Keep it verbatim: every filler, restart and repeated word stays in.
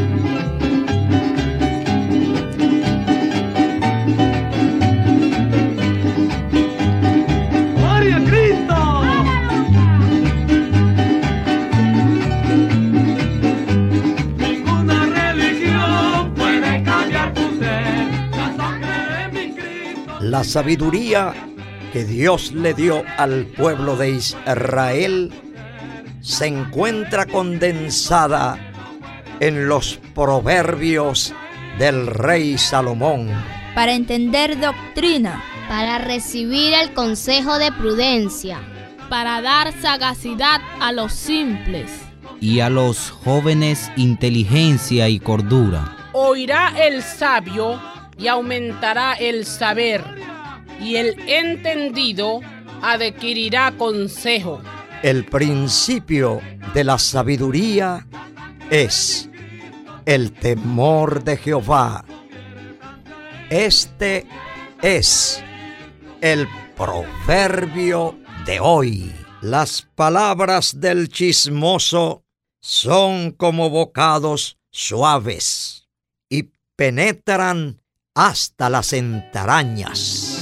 La sabiduría que Dios le dio al pueblo de Israel se encuentra condensada en los proverbios del rey Salomón. Para entender doctrina, para recibir el consejo de prudencia, para dar sagacidad a los simples, y a los jóvenes inteligencia y cordura. Oirá el sabio y aumentará el saber, y el entendido adquirirá consejo. El principio de la sabiduría es el temor de Jehová. Este es el proverbio de hoy. Las palabras del chismoso son como bocados suaves y penetran hasta las entrañas.